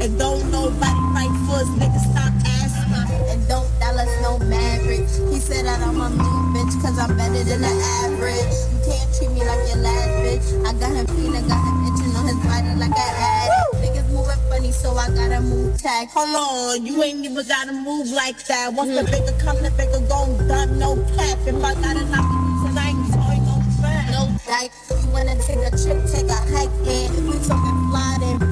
And don't nobody fight for us, niggas stop asking. And don't Dallas no maverick. He said that I'm a new bitch, cause I'm better than the average. You can't treat me like your last bitch. I got him feeling, got him itching on his body like an addict. Niggas moving funny, so I gotta move tag. Hold on, you ain't even gotta move like that. Once the bigger come, the bigger gon' done, no cap. If I gotta knock it loose, and I ain't talking no fat. No dice, you wanna take a trip, take a hike, and we talking fly, then